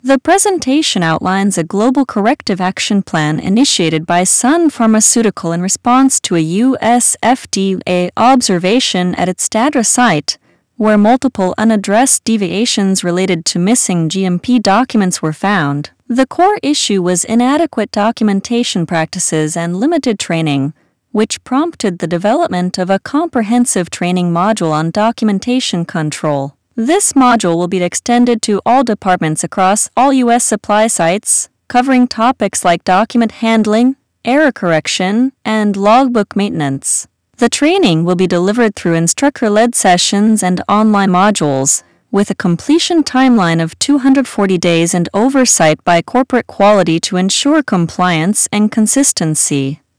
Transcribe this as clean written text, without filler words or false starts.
The presentation outlines a global corrective action plan initiated by Sun Pharmaceutical in response to a U.S. FDA observation at its Dadra site, where multiple unaddressed deviations related to missing GMP documents were found. The core issue was inadequate documentation practices and limited training, which prompted the development of a comprehensive training module on documentation control. This module will be extended to all departments across all U.S. supply sites, covering topics like document handling, error correction, and logbook maintenance. The training will be delivered through instructor-led sessions and online modules, with a completion timeline of 240 days and oversight by corporate quality to ensure compliance and consistency.